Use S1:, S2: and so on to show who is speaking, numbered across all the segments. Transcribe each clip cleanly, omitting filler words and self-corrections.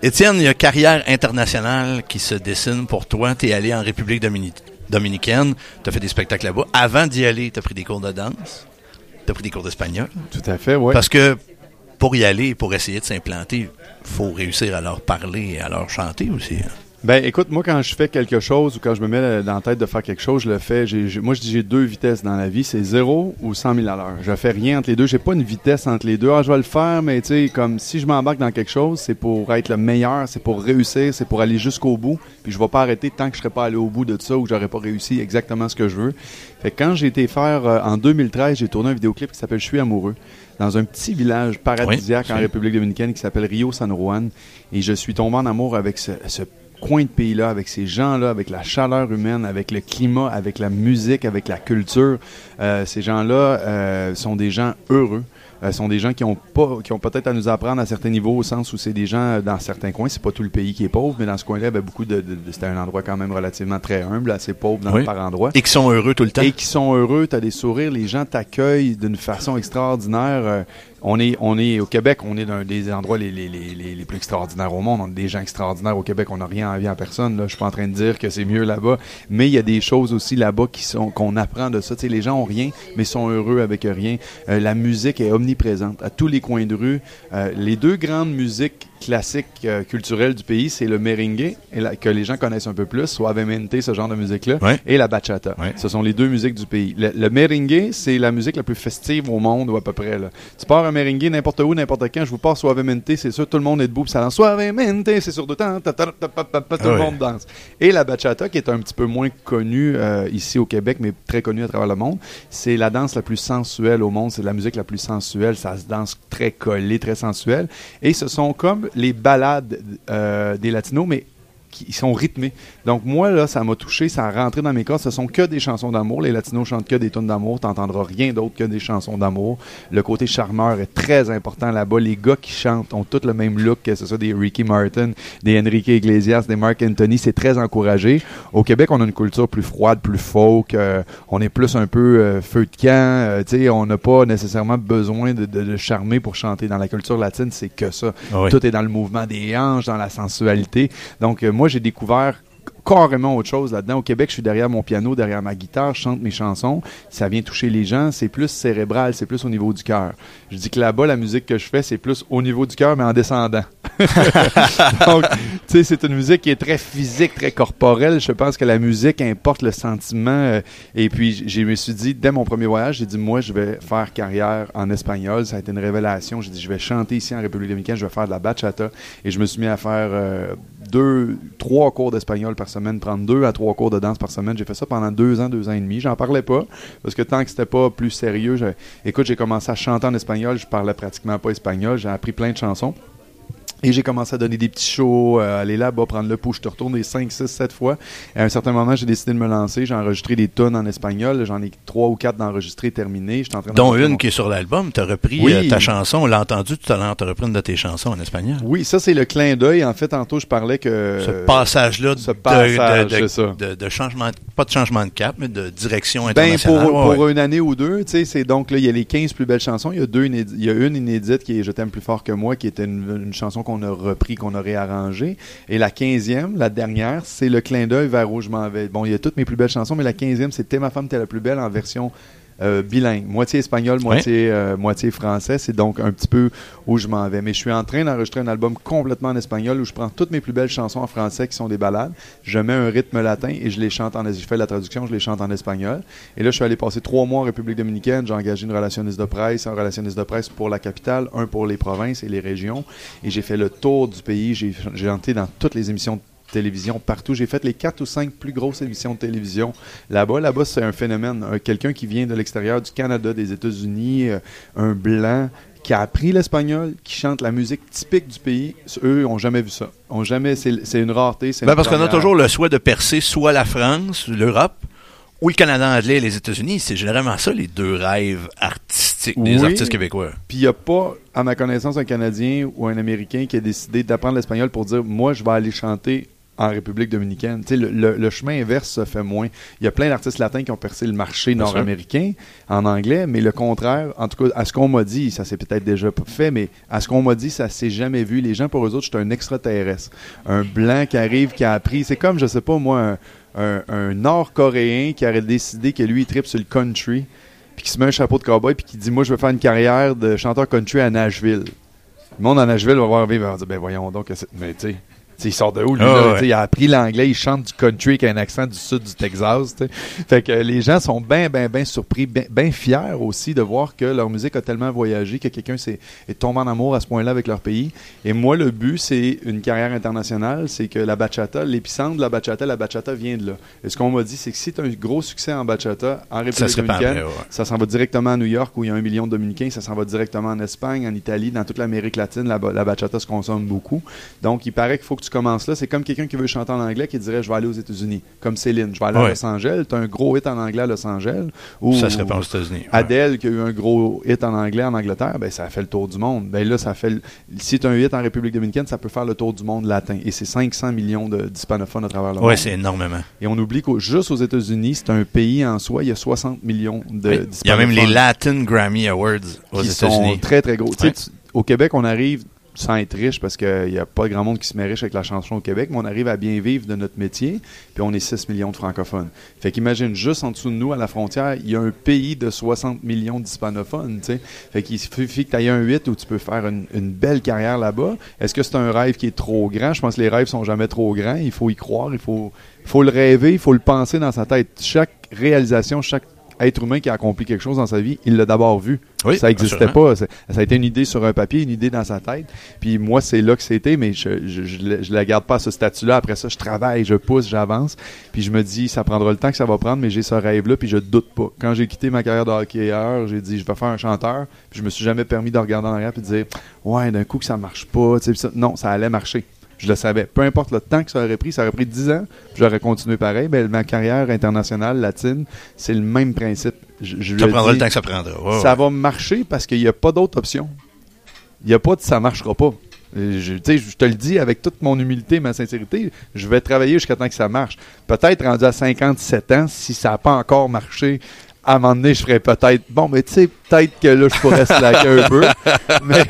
S1: Étienne, il y a carrière internationale qui se dessine pour toi. Tu es allé en République dominicaine, tu as fait des spectacles là-bas. Avant d'y aller, tu as pris des cours de danse, tu as pris des cours d'espagnol.
S2: Tout à fait, oui.
S1: Parce que pour y aller, pour essayer de s'implanter, il faut réussir à leur parler et à leur chanter aussi.
S2: Ben, écoute, moi, quand je fais quelque chose ou quand je me mets dans la tête de faire quelque chose, je le fais. Moi, je dis j'ai 2 vitesses dans la vie, c'est 0 ou 100 000 à l'heure. Je fais rien entre les deux. J'ai pas une vitesse entre les deux. Ah, je vais le faire, mais tu sais, comme si je m'embarque dans quelque chose, c'est pour être le meilleur, c'est pour réussir, c'est pour aller jusqu'au bout. Puis je vais pas arrêter tant que je serai pas allé au bout de ça ou que j'aurais pas réussi exactement ce que je veux. Fait que quand j'ai été faire, en 2013, j'ai tourné un vidéoclip qui s'appelle « Je suis amoureux ». Dans un petit village paradisiaque en République dominicaine qui s'appelle Rio San Juan. Et je suis tombé en amour avec ce coin de pays-là, avec ces gens-là, avec la chaleur humaine, avec le climat, avec la musique, avec la culture. Ces gens-là sont des gens heureux. Sont des gens qui ont peut-être à nous apprendre à certains niveaux, au sens où c'est des gens dans certains coins, c'est pas tout le pays qui est pauvre, mais dans ce coin-là, il y avait beaucoup c'était un endroit quand même relativement très humble, assez pauvre par endroit.
S1: Et qui sont heureux tout le temps.
S2: Et qui sont heureux, t'as des sourires, les gens t'accueillent d'une façon extraordinaire. On est au Québec, on est d'un des endroits les plus extraordinaires au monde. On a des gens extraordinaires au Québec, on n'a rien envie à personne. Là. Je suis pas en train de dire que c'est mieux là-bas, mais il y a des choses aussi là-bas qu'on apprend de ça. Tu sais, les gens ont rien, mais sont heureux avec rien. La musique est omniprésente à tous les coins de rue. Les 2 grandes musiques classiques culturelles du pays, c'est le merengue, que les gens connaissent un peu plus, suavemente, ce genre de musique-là, et la bachata. Ouais. Ce sont les 2 musiques du pays. Le merengue, c'est la musique la plus festive au monde, ou à peu près. Là. Tu pars un merengue n'importe où, n'importe quand, je vous passe suavemente, c'est sûr, tout le monde est debout, puis ça lance suavemente, c'est sûr, tout le monde danse. Et la bachata, qui est un petit peu moins connue ici au Québec, mais très connue à travers le monde, c'est la danse la plus sensuelle au monde, c'est la musique la plus sensuelle, ça se danse très collé, très sensuelle, et ce sont comme les ballades des Latinos, mais qui sont rythmés. Donc moi, là, ça m'a touché, ça a rentré dans mes cordes. Ce sont que des chansons d'amour. Les Latinos chantent que des tunes d'amour. T'entendras rien d'autre que des chansons d'amour. Le côté charmeur est très important là-bas. Les gars qui chantent ont tous le même look, que ce soit des Ricky Martin, des Enrique Iglesias, des Marc Anthony. C'est très encouragé. Au Québec, on a une culture plus froide, plus folk. On est plus un peu feu de camp. Tu sais, on n'a pas nécessairement besoin de charmer pour chanter. Dans la culture latine, c'est que ça. Oui. Tout est dans le mouvement des hanches, dans la sensualité. Donc, moi, j'ai découvert carrément autre chose là-dedans. Au Québec, je suis derrière mon piano, derrière ma guitare, je chante mes chansons. Ça vient toucher les gens. C'est plus cérébral, c'est plus au niveau du cœur. Je dis que là-bas, la musique que je fais, c'est plus au niveau du cœur, mais en descendant. Donc, tu sais, c'est une musique qui est très physique, très corporelle. Je pense que la musique importe le sentiment. Et puis, je me suis dit, dès mon premier voyage, j'ai dit, moi, je vais faire carrière en espagnol. Ça a été une révélation. J'ai dit, je vais chanter ici en République dominicaine, je vais faire de la bachata. Et je me suis mis à faire 3 cours d'espagnol par semaine, prendre 2 à 3 cours de danse par semaine. J'ai fait ça pendant 2 ans et demi. J'en parlais pas, parce que tant que c'était pas plus sérieux, écoute, j'ai commencé à chanter en espagnol. Je parlais pratiquement pas espagnol. J'ai appris plein de chansons. Et j'ai commencé à donner des petits shows, aller là-bas, prendre le pouls. Je te retourne des 5, 6, 7 fois. Et à un certain moment, j'ai décidé de me lancer. J'ai enregistré des tonnes en espagnol. J'en ai 3 ou 4 d'enregistrés terminés.
S1: Dont une qui est sur l'album. Tu as repris ta chanson. On l'a entendu tout à l'heure. Tu as repris une de tes chansons en espagnol.
S2: Oui, ça, c'est le clin d'œil. En fait, tantôt, je parlais que...
S1: Ce passage-là
S2: c'est ça.
S1: De changement, pas de changement de cap, mais de direction internationale.
S2: Pour une année ou deux, tu sais, c'est donc là, il y a les 15 plus belles chansons. Il y a une inédite qui est Je t'aime plus fort que moi, qui était une chanson qu'on a repris, qu'on a réarrangé. Et la 15e, la dernière, c'est le clin d'œil vers où je m'en vais. Bon, il y a toutes mes plus belles chansons, mais la 15e, c'est T'es ma femme, t'es la plus belle en version bilingue. Moitié espagnol, moitié français. C'est donc un petit peu où je m'en vais. Mais je suis en train d'enregistrer un album complètement en espagnol où je prends toutes mes plus belles chansons en français qui sont des ballades. Je mets un rythme latin et je les chante je fais la traduction, je les chante en espagnol. Et là, je suis allé passer 3 mois en République dominicaine. J'ai engagé un relationniste de presse pour la capitale, un pour les provinces et les régions. Et j'ai fait le tour du pays. J'ai chanté dans toutes les émissions de télévision partout. J'ai fait les 4 ou 5 plus grosses émissions de télévision là-bas. Là-bas, c'est un phénomène. Quelqu'un qui vient de l'extérieur du Canada, des États-Unis, un blanc qui a appris l'espagnol, qui chante la musique typique du pays. Eux, n'ont jamais vu ça. C'est une rareté.
S1: Parce qu'on a toujours le souhait de percer soit la France, l'Europe, ou le Canada anglais et les États-Unis. C'est généralement ça, les 2 rêves artistiques des artistes québécois.
S2: Puis il n'y a pas, à ma connaissance, un Canadien ou un Américain qui a décidé d'apprendre l'espagnol pour dire « Moi, je vais aller chanter en République dominicaine. Tu sais, le chemin inverse se fait moins. Il y a plein d'artistes latins qui ont percé le marché nord-américain en anglais, mais le contraire, en tout cas, à ce qu'on m'a dit, ça s'est peut-être déjà fait, mais à ce qu'on m'a dit, ça s'est jamais vu. Les gens, pour eux autres, je suis un extraterrestre. Un blanc qui arrive, qui a appris, c'est comme, je sais pas moi, un Nord-Coréen qui aurait décidé que lui, il tripe sur le country, puis qui se met un chapeau de cowboy, puis qui dit, moi, je veux faire une carrière de chanteur country à Nashville. Le monde à Nashville va voir vivre et va dire, ben voyons donc, mais tu sais, il sort de où, lui, là? Ouais. Il a appris l'anglais, il chante du country avec un accent du sud du Texas. T'sais. Fait que les gens sont bien surpris, bien fiers aussi de voir que leur musique a tellement voyagé que quelqu'un est tombé en amour à ce point-là avec leur pays. Et moi, le but, c'est une carrière internationale, c'est que la bachata, l'épicentre de la bachata vient de là. Et ce qu'on m'a dit, c'est que si tu as un gros succès en bachata, en République dominicaine, ça s'en va directement à New York où il y a 1 million de Dominicains, ça s'en va directement en Espagne, en Italie, dans toute l'Amérique latine, la bachata se consomme beaucoup. Donc, il paraît qu'il faut que tu commences là. C'est comme quelqu'un qui veut chanter en anglais qui dirait « Je vais aller aux États-Unis ». Comme Céline. « Je vais aller à Los Angeles ». Tu as un gros hit en anglais à Los Angeles. Ou
S1: ça serait pas aux États-Unis.
S2: Adele qui a eu un gros hit en anglais en Angleterre, ben ça a fait le tour du monde. Ben là, ça fait si tu as un hit en République dominicaine, ça peut faire le tour du monde latin. Et c'est 500 millions d'hispanophones à travers le monde.
S1: Oui, c'est énormément.
S2: Et on oublie que juste aux États-Unis, c'est un pays en soi, il y a 60 millions d'hispanophones.
S1: Il y a même les Latin Grammy Awards aux États-Unis.
S2: Qui sont très, très gros. Ouais. Au Québec, on arrive sans être riche, parce qu'il n'y a pas grand monde qui se met riche avec la chanson au Québec, mais on arrive à bien vivre de notre métier, puis on est 6 millions de francophones. Fait qu'imagine, juste en dessous de nous, à la frontière, il y a un pays de 60 millions d'hispanophones, tu sais. Fait qu'il suffit que tu aies un 8 où tu peux faire une belle carrière là-bas. Est-ce que c'est un rêve qui est trop grand? Je pense que les rêves sont jamais trop grands. Il faut y croire, il faut le rêver, il faut le penser dans sa tête. Chaque réalisation, chaque être humain qui a accompli quelque chose dans sa vie, il l'a d'abord vu. Oui, ça n'existait pas. Ça a été une idée sur un papier, une idée dans sa tête. Puis moi, c'est là que c'était, mais je la garde pas à ce statut-là. Après ça, je travaille, je pousse, j'avance. Puis je me dis, ça prendra le temps que ça va prendre, mais j'ai ce rêve-là, puis je doute pas. Quand j'ai quitté ma carrière de hockeyeur, j'ai dit, je vais faire un chanteur. Puis je me suis jamais permis de regarder en arrière et de dire, ouais, d'un coup que ça marche pas. Non, ça allait marcher. Je le savais. Peu importe le temps que ça aurait pris 10 ans, puis j'aurais continué pareil. Ben, ma carrière internationale latine, c'est le même principe.
S1: Ça prendra le temps que ça prendra.
S2: Ça va marcher parce qu'il n'y a pas d'autre option. Il n'y a pas de ça marchera pas. Je te le dis avec toute mon humilité et ma sincérité, je vais travailler jusqu'à temps que ça marche. Peut-être rendu à 57 ans, si ça n'a pas encore marché, à un moment donné, je ferais peut-être... Bon, mais tu sais, peut-être que là, je pourrais slacker un peu. Mais...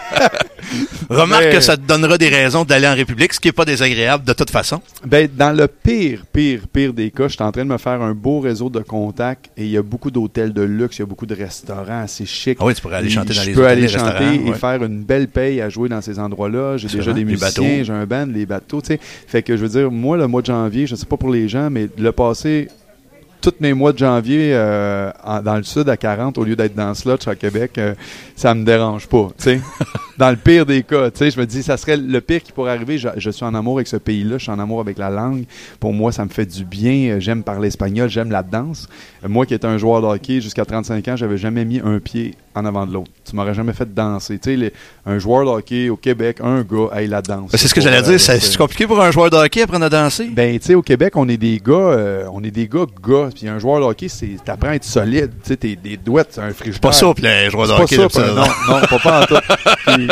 S1: Remarque que ça te donnera des raisons d'aller en République, ce qui n'est pas désagréable de toute façon.
S2: Ben, dans le pire des cas, je suis en train de me faire un beau réseau de contacts et il y a beaucoup d'hôtels de luxe, il y a beaucoup de restaurants assez chics.
S1: Ah oui, tu pourrais aller chanter dans les hôtels.
S2: Je peux aller chanter et faire une belle paye à jouer dans ces endroits-là. J'ai déjà des musiciens, j'ai un band, les bateaux, tu sais. Fait que je veux dire, moi, le mois de janvier, je sais pas pour les gens, mais le passé... Tous mes mois de janvier dans le sud à 40 au lieu d'être dans Slotch à Québec, ça me dérange pas. T'sais. Dans le pire des cas, je me dis ça serait le pire qui pourrait arriver. Je suis en amour avec ce pays-là, je suis en amour avec la langue. Pour moi, ça me fait du bien. J'aime parler espagnol, j'aime la danse. Moi qui étais un joueur de hockey jusqu'à 35 ans, j'avais jamais mis un pied en avant de l'autre. Tu m'aurais jamais fait danser. Un joueur de hockey au Québec, un gars, la danse.
S1: C'est ce que j'allais dire. C'est compliqué pour un joueur de hockey apprendre à danser?
S2: Ben, tu sais, au Québec, on est des gars, gars. Puis un joueur de hockey, t'apprends à être solide. Tu sais, t'es des doigts, c'est un frigidaire.
S1: C'est pas souple, les joueurs de hockey.
S2: Non, pas en tout. Puis,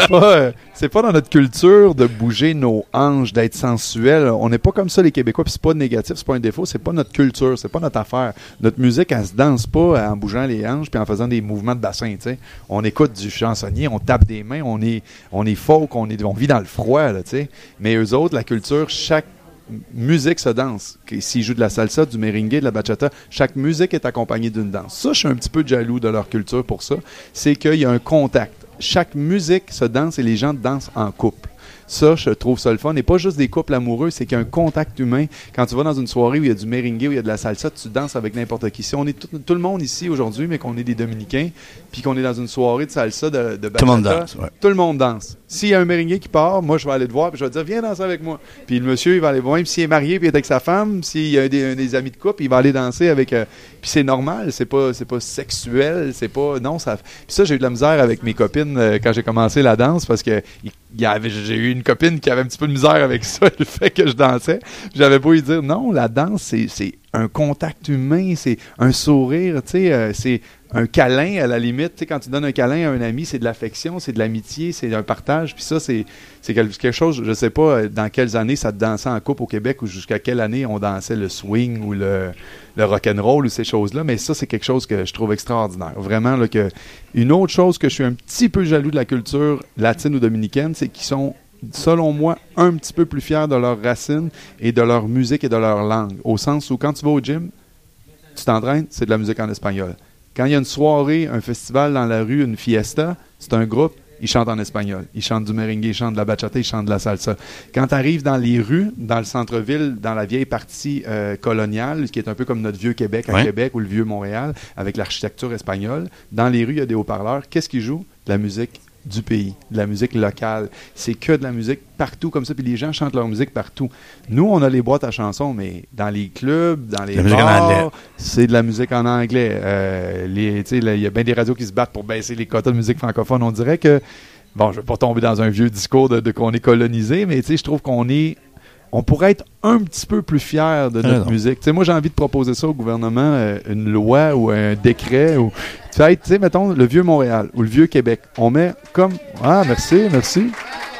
S2: c'est pas dans notre culture de bouger nos hanches, d'être sensuel. On n'est pas comme ça, les Québécois. Puis c'est pas négatif, c'est pas un défaut. C'est pas notre culture, c'est pas notre affaire. Notre musique, elle se danse pas en bougeant les hanches puis en faisant des mouvements de bassin. T'sais. On écoute du chansonnier, on tape des mains, on est folk, on vit dans le froid. Là, t'sais. Mais eux autres, la culture, chaque musique se danse. S'ils jouent de la salsa, du merengue, de la bachata, chaque musique est accompagnée d'une danse. Ça, je suis un petit peu jaloux de leur culture pour ça. C'est qu'il y a un contact. Chaque musique se danse et les gens dansent en couple. Ça, je trouve ça le fun. Et pas juste des couples amoureux, c'est qu'il y a un contact humain. Quand tu vas dans une soirée où il y a du merengue, où il y a de la salsa, tu danses avec n'importe qui. Si on est tout le monde ici aujourd'hui, mais qu'on est des Dominicains, puis qu'on est dans une soirée de salsa, de bachata,
S1: tout le monde danse. Ouais.
S2: Tout le monde danse. S'il y a un merengue qui part, moi, je vais aller te voir, puis je vais te dire, viens danser avec moi. Puis le monsieur, il va aller voir, même s'il est marié, puis il est avec sa femme, s'il y a des amis de couple, il va aller danser avec... puis c'est normal, c'est pas sexuel, c'est pas... Non, ça... Puis ça, j'ai eu de la misère avec mes copines quand j'ai commencé la danse, parce que j'ai eu une copine qui avait un petit peu de misère avec ça, le fait que je dansais. J'avais beau lui dire, non, la danse, c'est un contact humain, c'est un sourire, tu sais, c'est un câlin à la limite. Tu sais, quand tu donnes un câlin à un ami, c'est de l'affection, c'est de l'amitié, c'est un partage. Puis ça, c'est quelque chose, je sais pas dans quelles années ça te dansait en couple au Québec ou jusqu'à quelle année on dansait le swing ou le rock'n'roll ou ces choses-là. Mais ça, c'est quelque chose que je trouve extraordinaire. Vraiment, là, que une autre chose que je suis un petit peu jaloux de la culture latine ou dominicaine, c'est qu'ils sont, selon moi, un petit peu plus fiers de leurs racines et de leur musique et de leur langue. Au sens où quand tu vas au gym, tu t'entraînes, c'est de la musique en espagnol. Quand il y a une soirée, un festival dans la rue, une fiesta, c'est un groupe, ils chantent en espagnol. Ils chantent du merengue, ils chantent de la bachata, ils chantent de la salsa. Quand tu arrives dans les rues, dans le centre-ville, dans la vieille partie coloniale, qui est un peu comme notre vieux Québec à Québec ou le vieux Montréal, avec l'architecture espagnole, dans les rues, il y a des haut-parleurs. Qu'est-ce qu'ils jouent? De la musique du pays, de la musique locale. C'est que de la musique partout comme ça, puis les gens chantent leur musique partout. Nous, on a les boîtes à chansons, mais dans les clubs, dans les bars, c'est de la musique en anglais. Il y a bien des radios qui se battent pour baisser les quotas de musique francophone. On dirait que, bon, je ne vais pas tomber dans un vieux discours de qu'on est colonisé, mais je trouve on pourrait être un petit peu plus fiers de notre musique. Moi, j'ai envie de proposer ça au gouvernement, une loi ou un décret. Ou mettons, le vieux Montréal ou le vieux Québec. On met comme... Ah, merci.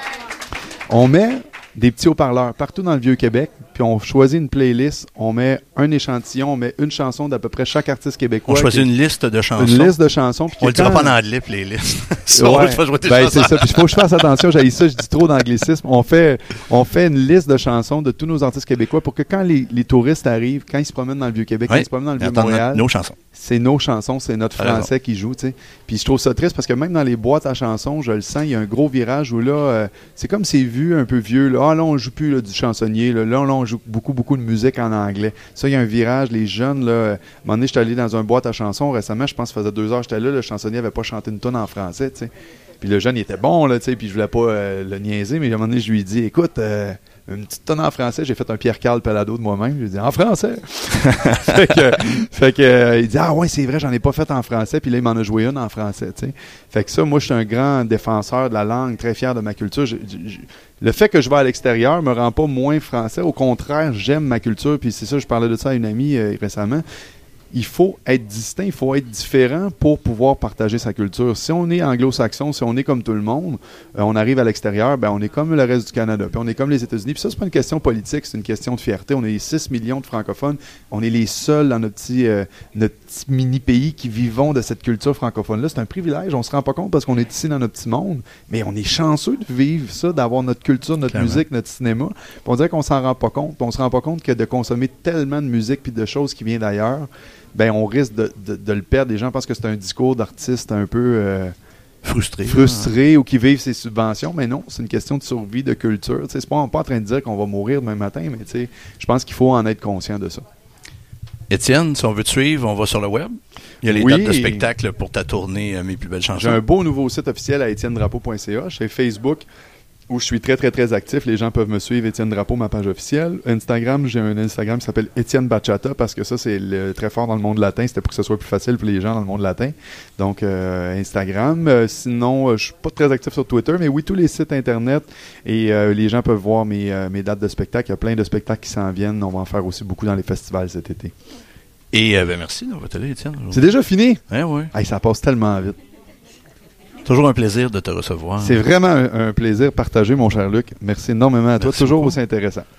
S2: On met des petits haut-parleurs partout dans le vieux Québec, puis on choisit une playlist, on met un échantillon, on met une chanson d'à peu près chaque artiste québécois.
S1: On choisit une liste de chansons.
S2: Une liste de chansons.
S1: On le dira pas en anglais, playlist.
S2: C'est ça. Puis il faut que je fasse attention, j'ai ça, je dis trop d'anglicisme. On fait une liste de chansons de tous nos artistes québécois pour que quand les touristes arrivent, quand ils se promènent dans le vieux Québec, quand ils se promènent dans le vieux Montréal,
S1: nos chansons.
S2: C'est nos chansons, c'est notre français qui joue, tu sais. Puis je trouve ça triste parce que même dans les boîtes à chansons, je le sens, il y a un gros virage où là, c'est comme c'est vu un peu vieux. Là, là on joue plus là, du chansonnier. Là, on joue beaucoup de musique en anglais. Ça, il y a un virage. Les jeunes, là, à un moment donné, j'étais allé dans un boîte à chansons récemment, je pense que ça faisait 2 heures que j'étais là, le chansonnier n'avait pas chanté une tonne en français, tu sais. Puis le jeune, il était bon, là, tu sais, puis je voulais pas le niaiser, mais à un moment donné, je lui ai dit, écoute, une petite tonne en français, j'ai fait un Pierre-Carl Palado de moi-même, je lui ai dit, en français! fait que il dit, ah ouais, c'est vrai, j'en ai pas fait en français, puis là, il m'en a joué une en français, tu sais. Fait que ça, moi, je suis un grand défenseur de la langue, très fier de ma culture. Le fait que je vais à l'extérieur me rend pas moins français, au contraire, j'aime ma culture, puis c'est ça, je parlais de ça à une amie récemment. Il faut être distinct, il faut être différent pour pouvoir partager sa culture. Si on est anglo-saxon, si on est comme tout le monde, on arrive à l'extérieur, ben on est comme le reste du Canada, puis on est comme les États-Unis. Puis ça, c'est pas une question politique, c'est une question de fierté. On est 6 millions de francophones. On est les seuls dans notre petit mini-pays qui vivons de cette culture francophone-là. C'est un privilège, on se rend pas compte parce qu'on est ici dans notre petit monde, mais on est chanceux de vivre ça, d'avoir notre culture, notre musique, notre cinéma. Puis on dirait qu'on s'en rend pas compte. Puis on se rend pas compte que de consommer tellement de musique puis de choses qui viennent d'ailleurs, ben on risque de le perdre. Les gens pensent que c'est un discours d'artiste un peu frustré ou qui vivent ses subventions, mais non, c'est une question de survie, de culture. On n'est pas en train de dire qu'on va mourir demain matin, mais je pense qu'il faut en être conscient de ça.
S1: Étienne, si on veut te suivre, on va sur le web. Il y a les dates de spectacle pour ta tournée Mes plus belles chansons.
S2: J'ai un beau nouveau site officiel à etiennedrapeau.ca. J'ai Facebook, où je suis très, très, très actif. Les gens peuvent me suivre, Étienne Drapeau, ma page officielle. Instagram, j'ai un Instagram qui s'appelle Étienne Bachata, parce que ça, c'est très fort dans le monde latin. C'était pour que ce soit plus facile pour les gens dans le monde latin. Donc, Instagram. Sinon, je suis pas très actif sur Twitter, mais oui, tous les sites Internet. Et les gens peuvent voir mes dates de spectacle. Il y a plein de spectacles qui s'en viennent. On va en faire aussi beaucoup dans les festivals cet été.
S1: Et merci d'avoir été là, Étienne.
S2: C'est déjà fini?
S1: Oui.
S2: Hey, ça passe tellement vite.
S1: Toujours un plaisir de te recevoir.
S2: C'est vraiment un plaisir partagé, mon cher Luc. Merci énormément à toi. Toujours aussi intéressant.